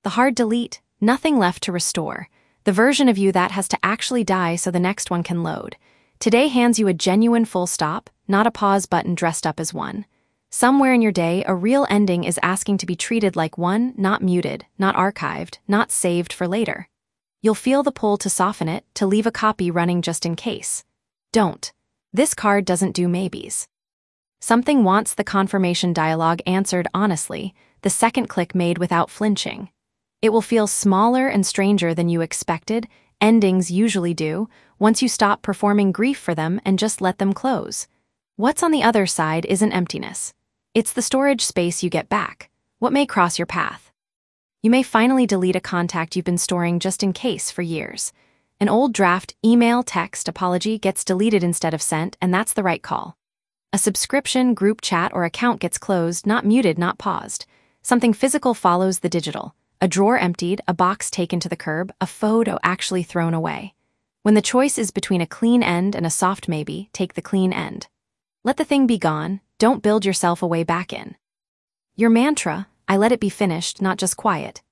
The hard delete, nothing left to restore. The version of you that has to actually die so the next one can load. Today hands you a genuine full stop, not a pause button dressed up as one. Somewhere in your day, a real ending is asking to be treated like one, not muted, not archived, not saved for later. You'll feel the pull to soften it, to leave a copy running just in case. Don't. This card doesn't do maybes. Something wants the confirmation dialogue answered honestly, the second click made without flinching. It will feel smaller and stranger than you expected, endings usually do, once you stop performing grief for them and just let them close. What's on the other side isn't emptiness. It's the storage space you get back, what may cross your path. You may finally delete a contact you've been storing just in case for years. An old draft, email, text, apology gets deleted instead of sent, and that's the right call. A subscription, group chat, or account gets closed, not muted, not paused. Something physical follows the digital. A drawer emptied, a box taken to the curb, a photo actually thrown away. When the choice is between a clean end and a soft maybe, take the clean end. Let the thing be gone, don't build yourself a way back in. Your mantra, I let it be finished, not just quiet,